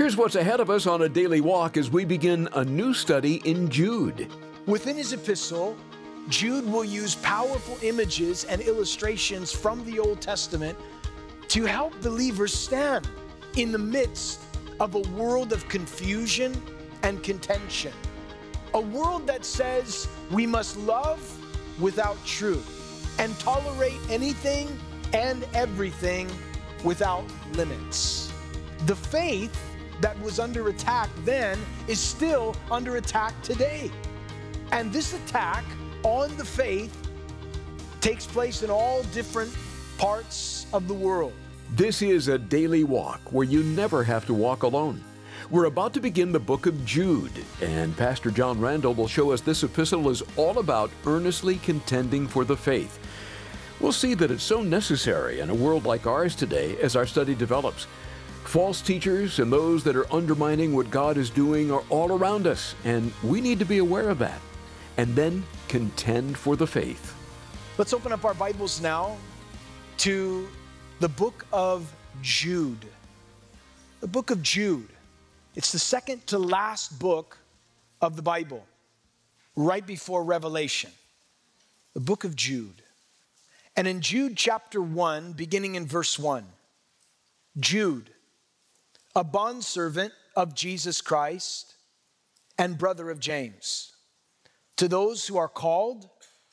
Here's what's ahead of us on a daily walk as we begin a new study in Jude. Within his epistle, Jude will use powerful images and illustrations from the Old Testament to help believers stand in the midst of a world of confusion and contention. A world that says we must love without truth and tolerate anything and everything without limits. The faith that was under attack then is still under attack today. And this attack on the faith takes place in all different parts of the world. This is a daily walk where you never have to walk alone. We're about to begin the book of Jude, and Pastor John Randall will show us this epistle is all about earnestly contending for the faith. We'll see that it's so necessary in a world like ours today as our study develops. False teachers and those that are undermining what God is doing are all around us, and we need to be aware of that, and then contend for the faith. Let's open up our Bibles now to the book of Jude. The book of Jude. It's the second to last book of the Bible, right before Revelation. The book of Jude. And in Jude chapter 1, beginning in verse 1, Jude, a bondservant of Jesus Christ and brother of James, to those who are called,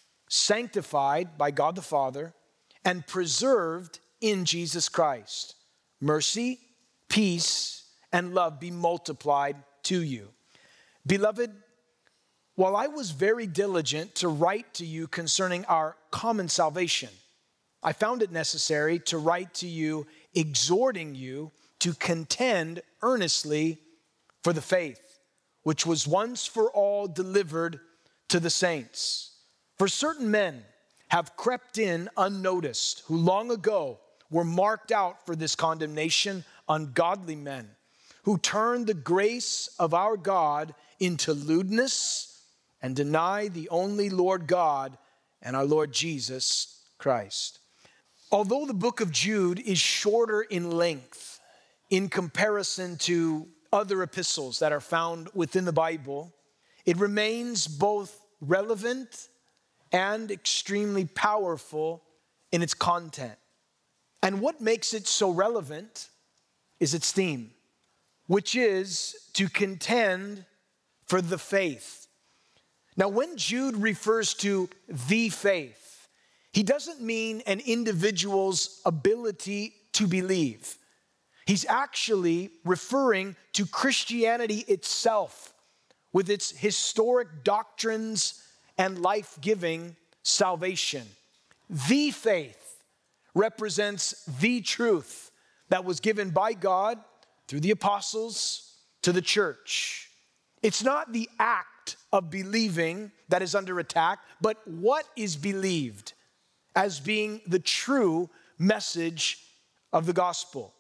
sanctified by God the Father, and preserved in Jesus Christ, mercy, peace, and love be multiplied to you. Beloved, while I was very diligent to write to you concerning our common salvation, I found it necessary to write to you exhorting you to contend earnestly for the faith, which was once for all delivered to the saints. For certain men have crept in unnoticed, who long ago were marked out for this condemnation, ungodly men, who turned the grace of our God into lewdness and deny the only Lord God and our Lord Jesus Christ. Although the book of Jude is shorter in length in comparison to other epistles that are found within the Bible, it remains both relevant and extremely powerful in its content. And what makes it so relevant is its theme, which is to contend for the faith. Now, when Jude refers to the faith, he doesn't mean an individual's ability to believe. He's actually referring to Christianity itself with its historic doctrines and life-giving salvation. The faith represents the truth that was given by God through the apostles to the church. It's not the act of believing that is under attack, but what is believed as being the true message of the gospel.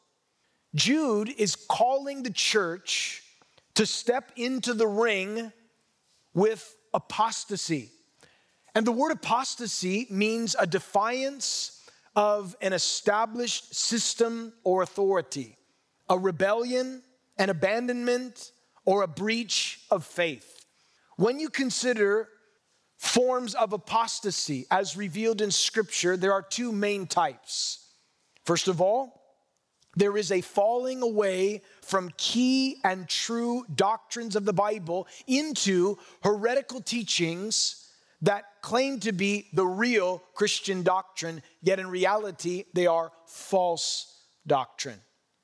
Jude is calling the church to step into the ring with apostasy. And the word apostasy means a defiance of an established system or authority, a rebellion, an abandonment, or a breach of faith. When you consider forms of apostasy as revealed in Scripture, there are two main types. First of all, there is a falling away from key and true doctrines of the Bible into heretical teachings that claim to be the real Christian doctrine, yet in reality, they are false doctrine.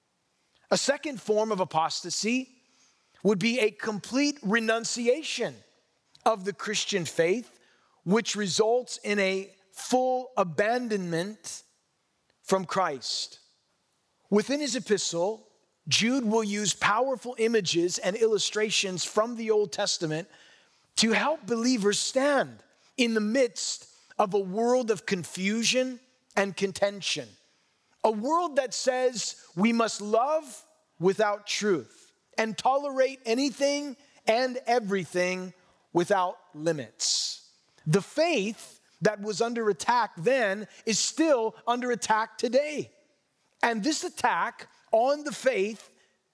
A second form of apostasy would be a complete renunciation of the Christian faith, which results in a full abandonment from Christ. Within his epistle, Jude will use powerful images and illustrations from the Old Testament to help believers stand in the midst of a world of confusion and contention. A world that says we must love without truth and tolerate anything and everything without limits. The faith that was under attack then is still under attack today. And this attack on the faith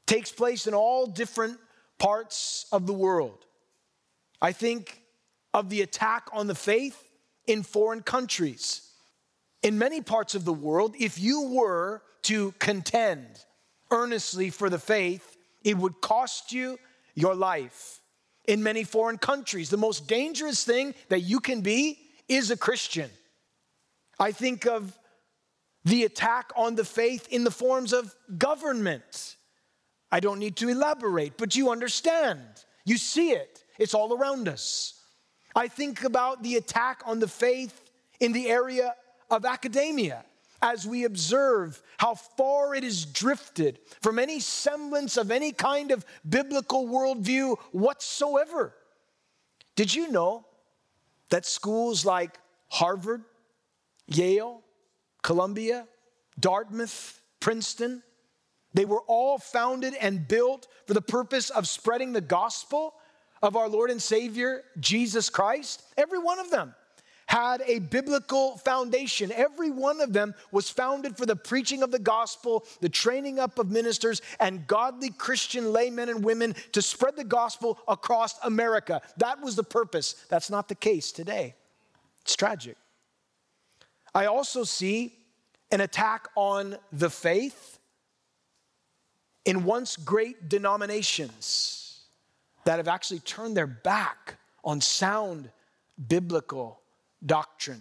takes place in all different parts of the world. I think of the attack on the faith in foreign countries. In many parts of the world, if you were to contend earnestly for the faith, it would cost you your life. In many foreign countries, the most dangerous thing that you can be is a Christian. I think of the attack on the faith in the forms of government. I don't need to elaborate, but you understand. You see it. It's all around us. I think about the attack on the faith in the area of academia as we observe how far it has drifted from any semblance of any kind of biblical worldview whatsoever. Did you know that schools like Harvard, Yale, Columbia, Dartmouth, Princeton, they were all founded and built for the purpose of spreading the gospel of our Lord and Savior, Jesus Christ? Every one of them had a biblical foundation. Every one of them was founded for the preaching of the gospel, the training up of ministers, and godly Christian laymen and women to spread the gospel across America. That was the purpose. That's not the case today. It's tragic. I also see an attack on the faith in once great denominations that have actually turned their back on sound biblical doctrine.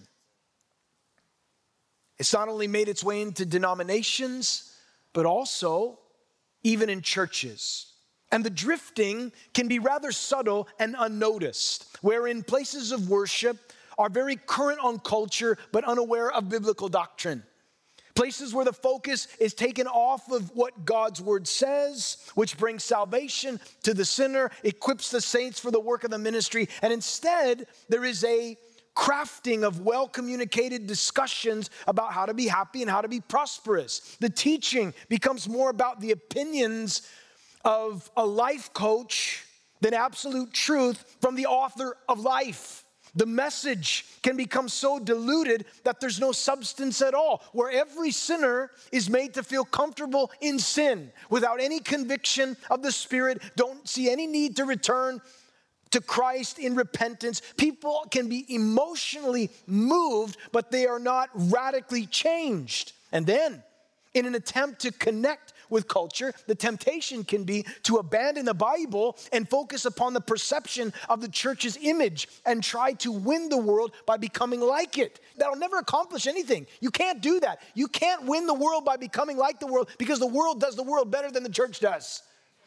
It's not only made its way into denominations, but also even in churches. And the drifting can be rather subtle and unnoticed, wherein places of worship are very current on culture, but unaware of biblical doctrine. Places where the focus is taken off of what God's word says, which brings salvation to the sinner, equips the saints for the work of the ministry, and instead there is a crafting of well-communicated discussions about how to be happy and how to be prosperous. The teaching becomes more about the opinions of a life coach than absolute truth from the author of life. The message can become so diluted that there's no substance at all, where every sinner is made to feel comfortable in sin without any conviction of the Spirit, don't see any need to return to Christ in repentance. People can be emotionally moved, but they are not radically changed. And then, in an attempt to connect with culture, the temptation can be to abandon the Bible and focus upon the perception of the church's image and try to win the world by becoming like it. That'll never accomplish anything. You can't do that. You can't win the world by becoming like the world, because the world does the world better than the church does.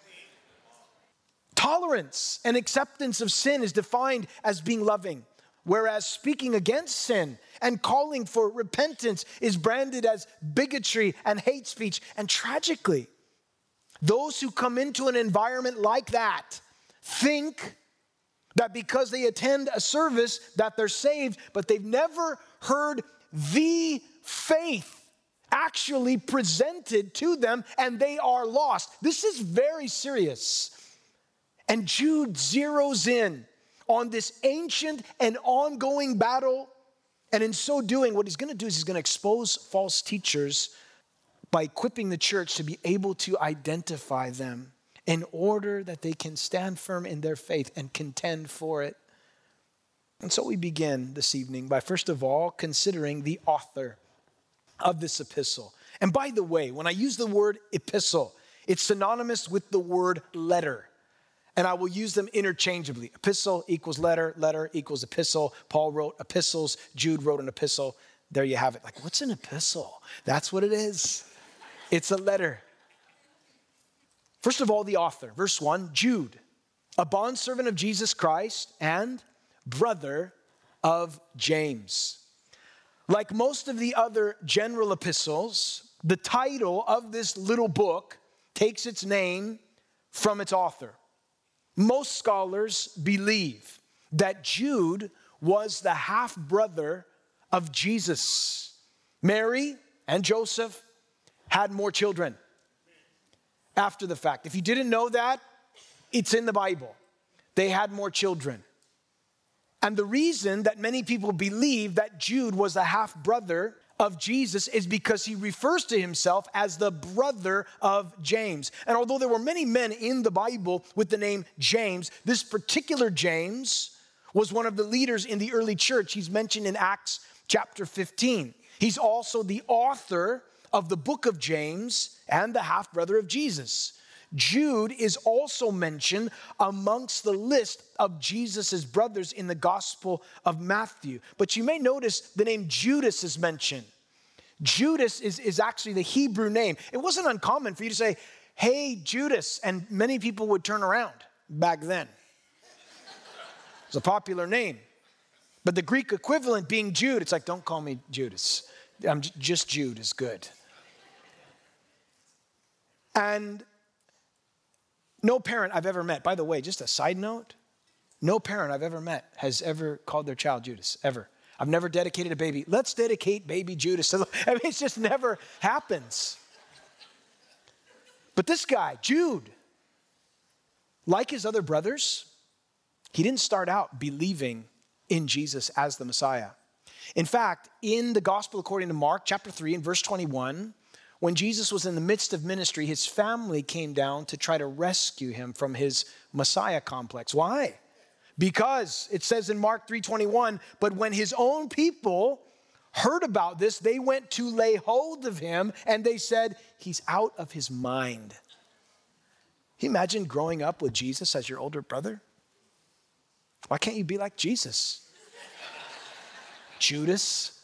Tolerance and acceptance of sin is defined as being loving, whereas speaking against sin and calling for repentance is branded as bigotry and hate speech. And tragically, those who come into an environment like that think that because they attend a service that they're saved, but they've never heard the faith actually presented to them, and they are lost. This is very serious. And Jude zeroes in on this ancient and ongoing battle. And in so doing, what he's going to do is he's going to expose false teachers by equipping the church to be able to identify them in order that they can stand firm in their faith and contend for it. And so we begin this evening by, first of all, considering the author of this epistle. And by the way, when I use the word epistle, it's synonymous with the word letter. And I will use them interchangeably. Epistle equals letter, letter equals epistle. Paul wrote epistles, Jude wrote an epistle. There you have it. Like, what's an epistle? That's what it is. It's a letter. First of all, the author. Verse 1, Jude, a bondservant of Jesus Christ and brother of James. Like most of the other general epistles, the title of this little book takes its name from its author. Most scholars believe that Jude was the half-brother of Jesus. Mary and Joseph had more children after the fact. If you didn't know that, it's in the Bible. They had more children. And the reason that many people believe that Jude was the half-brother of Jesus is because he refers to himself as the brother of James. And although there were many men in the Bible with the name James, this particular James was one of the leaders in the early church. He's mentioned in Acts chapter 15. He's also the author of the book of James and the half-brother of Jesus. Jude is also mentioned amongst the list of Jesus' brothers in the Gospel of Matthew. But you may notice the name Judas is mentioned. Judas is actually the Hebrew name. It wasn't uncommon for you to say, hey, Judas, and many people would turn around back then. It's a popular name. But the Greek equivalent being Jude, it's like, don't call me Judas. Just Jude is good. And no parent I've ever met, by the way, just a side note, no parent I've ever met has ever called their child Judas, ever. I've never dedicated a baby. Let's dedicate baby Judas. I mean, it just never happens. But this guy, Jude, like his other brothers, he didn't start out believing in Jesus as the Messiah. In fact, in the Gospel according to Mark, chapter 3 and verse 21, when Jesus was in the midst of ministry, his family came down to try to rescue him from his Messiah complex. Why? Because it says in Mark 3:21, but when his own people heard about this, they went to lay hold of him and they said, he's out of his mind. Can you imagine growing up with Jesus as your older brother? Why can't you be like Jesus? Judas.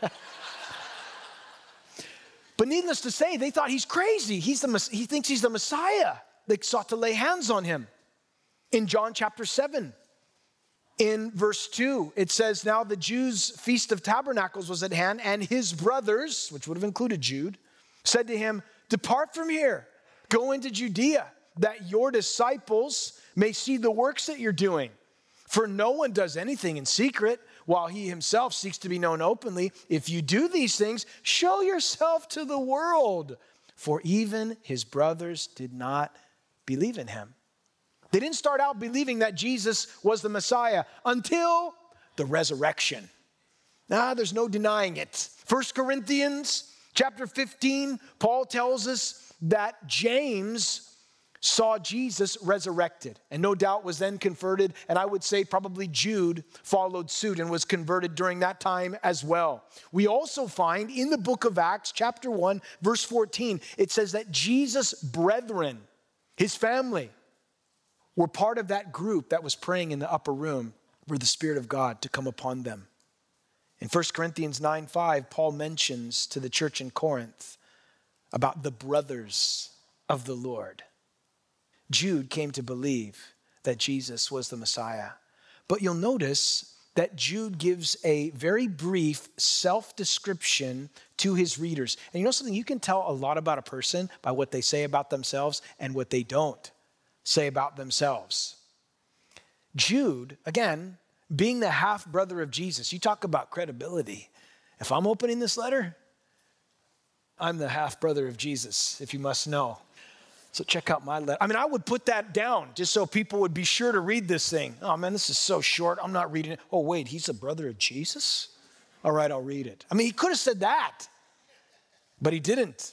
But needless to say, they thought he's crazy. He thinks he's the Messiah. They sought to lay hands on him. In John chapter 7, in verse 2, it says, now the Jews' Feast of Tabernacles was at hand, and his brothers, which would have included Jude, said to him, depart from here, go into Judea, that your disciples may see the works that you're doing. For no one does anything in secret, while he himself seeks to be known openly. If you do these things, show yourself to the world. For even his brothers did not believe in him. They didn't start out believing that Jesus was the Messiah until the resurrection. There's no denying it. 1 Corinthians chapter 15, Paul tells us that James saw Jesus resurrected and no doubt was then converted. And I would say probably Jude followed suit and was converted during that time as well. We also find in the book of Acts, chapter 1, verse 14, it says that Jesus' brethren, his family, were part of that group that was praying in the upper room for the Spirit of God to come upon them. In 1 Corinthians 9:5, Paul mentions to the church in Corinth about the brothers of the Lord. Jude came to believe that Jesus was the Messiah. But you'll notice that Jude gives a very brief self-description to his readers. And you know something? You can tell a lot about a person by what they say about themselves and what they don't say about themselves. Jude, again, being the half-brother of Jesus, you talk about credibility. If I'm opening this letter, I'm the half-brother of Jesus, if you must know. So check out my letter. I mean, I would put that down just so people would be sure to read this thing. Oh man, this is so short. I'm not reading it. Oh wait, he's the brother of Jesus? All right, I'll read it. I mean, he could have said that, but he didn't.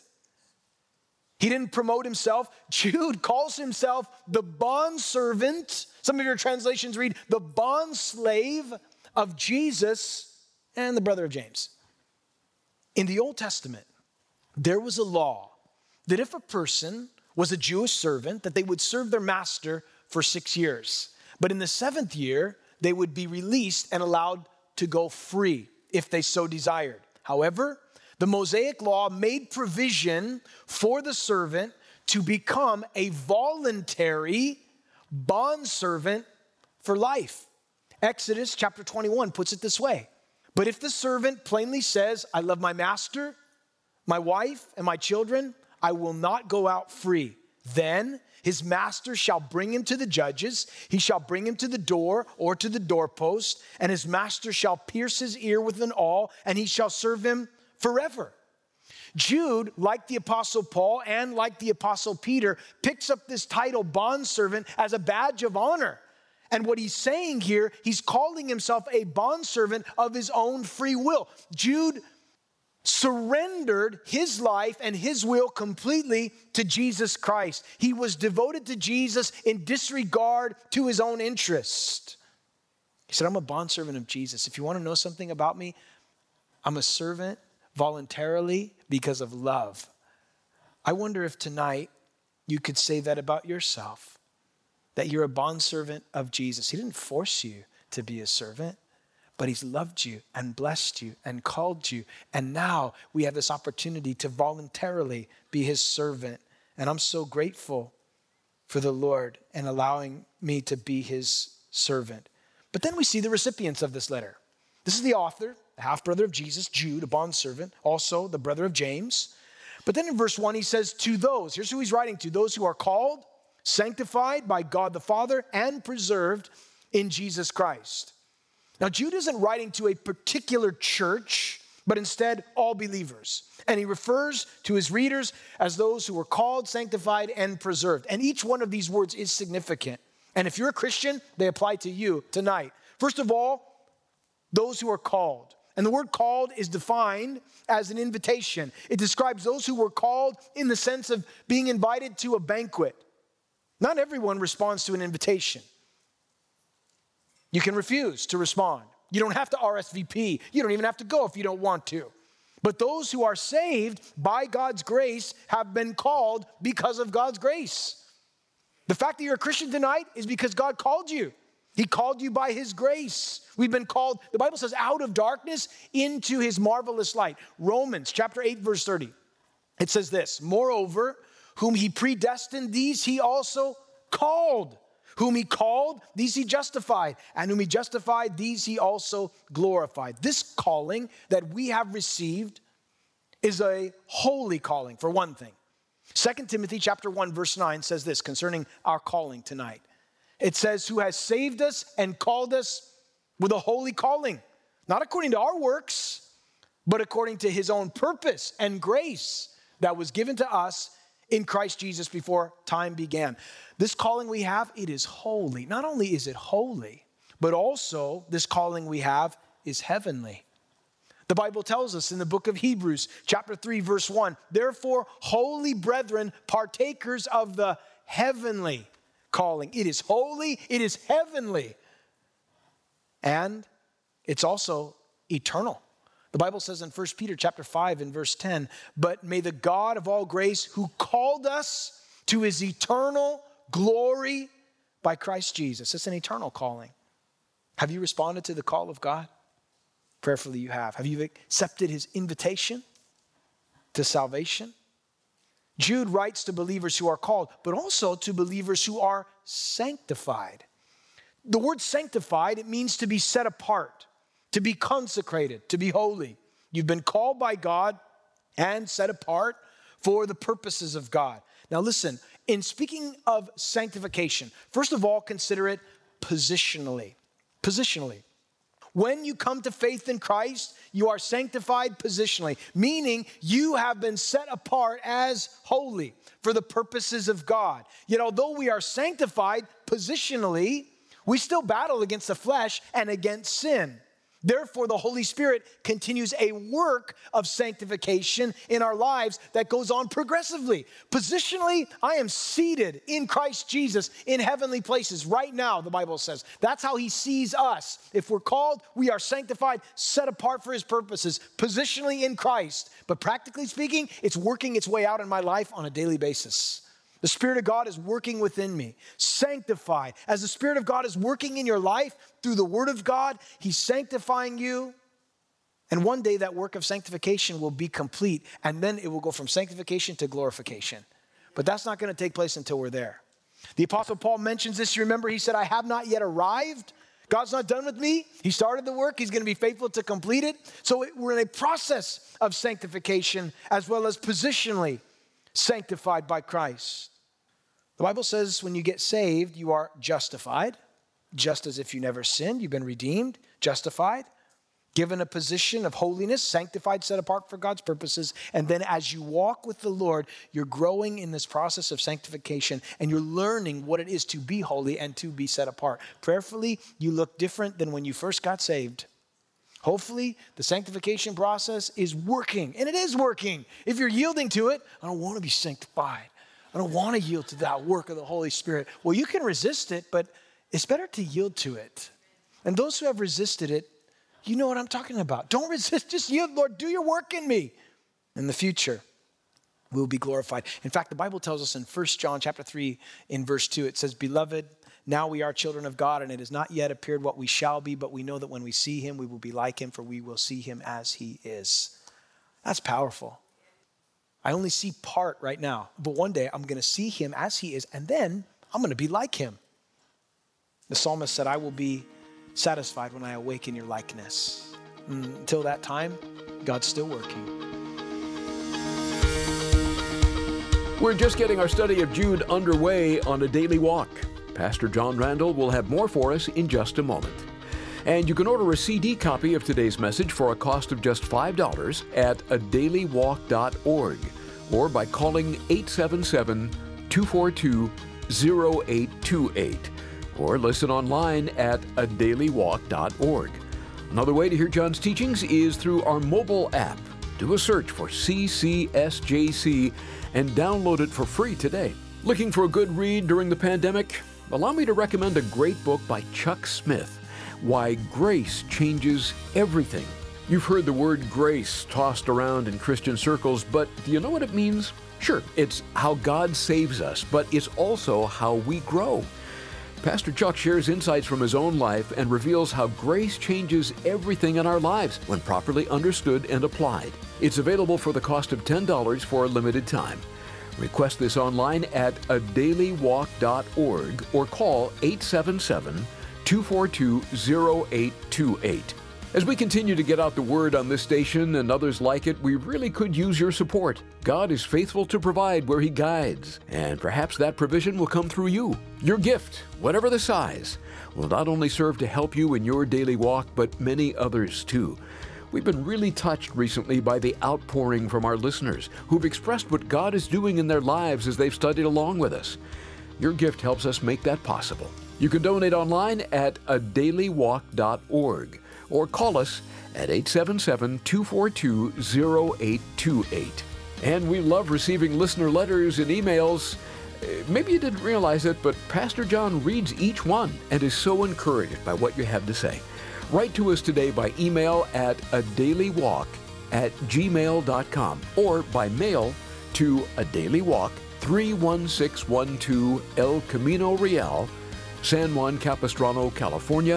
He didn't promote himself. Jude calls himself the bondservant. Some of your translations read the bondslave of Jesus and the brother of James. In the Old Testament, there was a law that if a person was a Jewish servant, that they would serve their master for 6 years. But in the 7th year, they would be released and allowed to go free if they so desired. However, the Mosaic law made provision for the servant to become a voluntary bondservant for life. Exodus chapter 21 puts it this way. But if the servant plainly says, I love my master, my wife, and my children, I will not go out free. Then his master shall bring him to the judges. He shall bring him to the door or to the doorpost, and his master shall pierce his ear with an awl, and he shall serve him forever. Jude, like the Apostle Paul and like the Apostle Peter, picks up this title bondservant as a badge of honor. And what he's saying here, he's calling himself a bondservant of his own free will. Jude surrendered his life and his will completely to Jesus Christ. He was devoted to Jesus in disregard to his own interest. He said, I'm a bondservant of Jesus. If you want to know something about me, I'm a servant voluntarily because of love. I wonder if tonight you could say that about yourself, that you're a bondservant of Jesus. He didn't force you to be a servant, but he's loved you and blessed you and called you. And now we have this opportunity to voluntarily be his servant. And I'm so grateful for the Lord and allowing me to be his servant. But then we see the recipients of this letter. This is the author, the half-brother of Jesus, Jude, a bondservant, also the brother of James. But then in verse 1, he says, to those, here's who he's writing to, those who are called, sanctified by God the Father, and preserved in Jesus Christ. Now, Jude isn't writing to a particular church, but instead all believers. And he refers to his readers as those who were called, sanctified, and preserved. And each one of these words is significant. And if you're a Christian, they apply to you tonight. First of all, those who are called. And the word called is defined as an invitation. It describes those who were called in the sense of being invited to a banquet. Not everyone responds to an invitation. You can refuse to respond. You don't have to RSVP. You don't even have to go if you don't want to. But those who are saved by God's grace have been called because of God's grace. The fact that you're a Christian tonight is because God called you. He called you by his grace. We've been called, the Bible says, out of darkness into his marvelous light. Romans chapter 8, verse 30. It says this, moreover, whom he predestined, these he also called. Whom he called, these he justified. And whom he justified, these he also glorified. This calling that we have received is a holy calling, for one thing. 2 Timothy chapter 1, verse 9 says this concerning our calling tonight. It says, who has saved us and called us with a holy calling, not according to our works, but according to his own purpose and grace that was given to us in Christ Jesus before time began. This calling we have, it is holy. Not only is it holy, but also this calling we have is heavenly. The Bible tells us in the book of Hebrews, chapter 3, verse 1, therefore, holy brethren, partakers of the heavenly calling. It is holy, it is heavenly, and it's also eternal. The Bible says in 1 Peter chapter 5 and verse 10, but may the God of all grace who called us to his eternal glory by Christ Jesus. It's an eternal calling. Have you responded to the call of God? Prayerfully you have. Have you accepted his invitation to salvation? Jude writes to believers who are called, but also to believers who are sanctified. The word sanctified, it means to be set apart, to be consecrated, to be holy. You've been called by God and set apart for the purposes of God. Now listen, in speaking of sanctification, first of all, consider it positionally. Positionally. When you come to faith in Christ, you are sanctified positionally, meaning you have been set apart as holy for the purposes of God. Yet although we are sanctified positionally, we still battle against the flesh and against sin. Therefore, the Holy Spirit continues a work of sanctification in our lives that goes on progressively. Positionally, I am seated in Christ Jesus in heavenly places right now, the Bible says. That's how he sees us. If we're called, we are sanctified, set apart for his purposes, positionally in Christ. But practically speaking, it's working its way out in my life on a daily basis. The Spirit of God is working within me, sanctified. As the Spirit of God is working in your life through the Word of God, he's sanctifying you. And one day that work of sanctification will be complete, and then it will go from sanctification to glorification. But that's not going to take place until we're there. The Apostle Paul mentions this. You remember, he said, I have not yet arrived. God's not done with me. He started the work. He's going to be faithful to complete it. So we're in a process of sanctification as well as positionally sanctified by Christ. The Bible says when you get saved, you are justified, just as if you never sinned. You've been redeemed, justified, given a position of holiness, sanctified, set apart for God's purposes. And then as you walk with the Lord, you're growing in this process of sanctification, and you're learning what it is to be holy and to be set apart. Prayerfully, you look different than when you first got saved. Hopefully, the sanctification process is working, and it is working. If you're yielding to it, I don't want to be sanctified. I don't want to yield to that work of the Holy Spirit. Well, you can resist it, but it's better to yield to it. And those who have resisted it, you know what I'm talking about. Don't resist, just yield, Lord, do your work in me. In the future, we'll be glorified. In fact, the Bible tells us in 1 John chapter 3, in verse 2, it says, Beloved, now we are children of God, and it has not yet appeared what we shall be, but we know that when we see him, we will be like him, for we will see him as he is. That's powerful. I only see part right now, but one day I'm going to see him as he is, and then I'm going to be like him. The psalmist said, I will be satisfied when I awaken your likeness. Until that time, God's still working. We're just getting our study of Jude underway on A Daily Walk. Pastor John Randall will have more for us in just a moment. And you can order a CD copy of today's message for a cost of just $5 at adailywalk.org or by calling 877-242-0828 or listen online at adailywalk.org. Another way to hear John's teachings is through our mobile app. Do a search for CCSJC and download it for free today. Looking for a good read during the pandemic? Allow me to recommend a great book by Chuck Smith, Why Grace Changes Everything. You've heard the word grace tossed around in Christian circles, but do you know what it means? Sure, it's how God saves us, but it's also how we grow. Pastor Chuck shares insights from his own life and reveals how grace changes everything in our lives when properly understood and applied. It's available for the cost of $10 for a limited time. Request this online at adailywalk.org or call 877-242-0828. As we continue to get out the word on this station and others like it, we really could use your support. God is faithful to provide where he guides, and perhaps that provision will come through you. Your gift, whatever the size, will not only serve to help you in your daily walk, but many others too. We've been really touched recently by the outpouring from our listeners who've expressed what God is doing in their lives as they've studied along with us. Your gift helps us make that possible. You can donate online at adailywalk.org or call us at 877-242-0828. And we love receiving listener letters and emails. Maybe you didn't realize it, but Pastor John reads each one and is so encouraged by what you have to say. Write to us today by email at adailywalk@gmail.com or by mail to A Daily Walk, 31612 El Camino Real, San Juan Capistrano, California,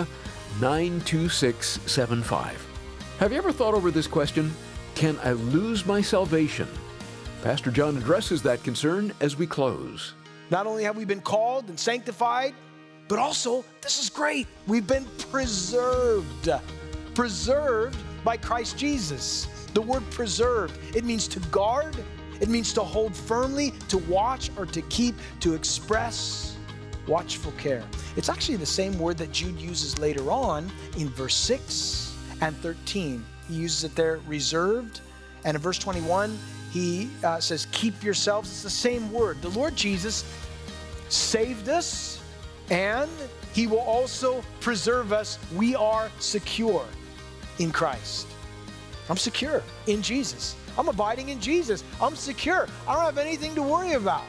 92675. Have you ever thought over this question? Can I lose my salvation? Pastor John addresses that concern as we close. Not only have we been called and sanctified, but also, this is great, we've been preserved. Preserved by Christ Jesus. The word preserved, it means to guard, it means to hold firmly, to watch or to keep, to express watchful care. It's actually the same word that Jude uses later on in verse 6 and 13. He uses it there, reserved, and in verse 21, he says, keep yourselves. It's the same word. The Lord Jesus saved us, and he will also preserve us. We are secure in Christ. I'm secure in Jesus. I'm abiding in Jesus. I'm secure. I don't have anything to worry about.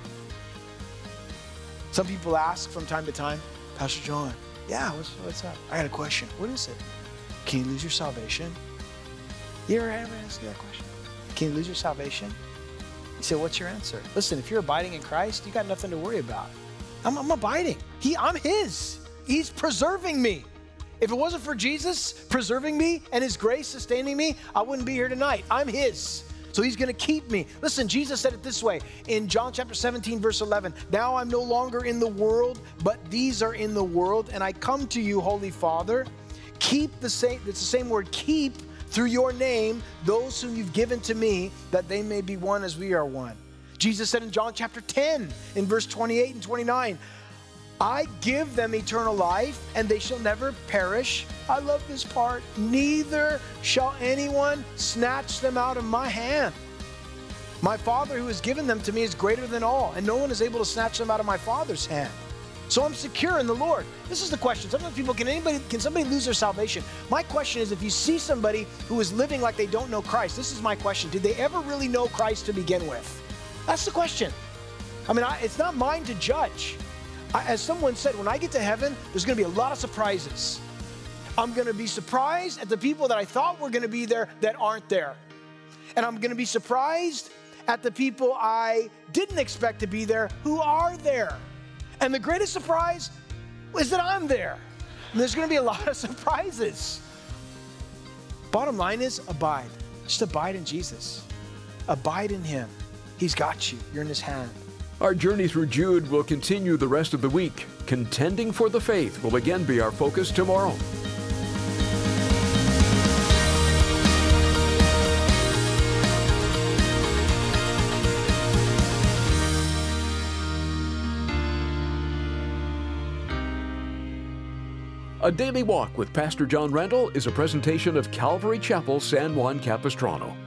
Some people ask from time to time, Pastor John, yeah, what's up? I got a question. What is it? Can you lose your salvation? You ever ask you that question? Can you lose your salvation? You say, what's your answer? Listen, if you're abiding in Christ, you got nothing to worry about. I'm abiding. I'm his. He's preserving me. If it wasn't for Jesus preserving me and his grace sustaining me, I wouldn't be here tonight. I'm his. So he's going to keep me. Listen, Jesus said it this way in John chapter 17, verse 11. Now I'm no longer in the world, but these are in the world. And I come to you, Holy Father. Keep the same, it's the same word, keep through your name those whom you've given to me, that they may be one as we are one. Jesus said in John chapter 10, in verse 28 and 29, I give them eternal life, and they shall never perish. I love this part. Neither shall anyone snatch them out of my hand. My Father who has given them to me is greater than all, and no one is able to snatch them out of my Father's hand. So I'm secure in the Lord. This is the question. Sometimes people, can somebody lose their salvation? My question is, if you see somebody who is living like they don't know Christ, this is my question. Did they ever really know Christ to begin with? That's the question. I mean, it's not mine to judge. As someone said, when I get to heaven, there's going to be a lot of surprises. I'm going to be surprised at the people that I thought were going to be there that aren't there. And I'm going to be surprised at the people I didn't expect to be there who are there. And the greatest surprise is that I'm there. And there's going to be a lot of surprises. Bottom line is abide. Just abide in Jesus. Abide in him. He's got you. You're in his hand. Our journey through Jude will continue the rest of the week. Contending for the faith will again be our focus tomorrow. A Daily Walk with Pastor John Randall is a presentation of Calvary Chapel, San Juan Capistrano.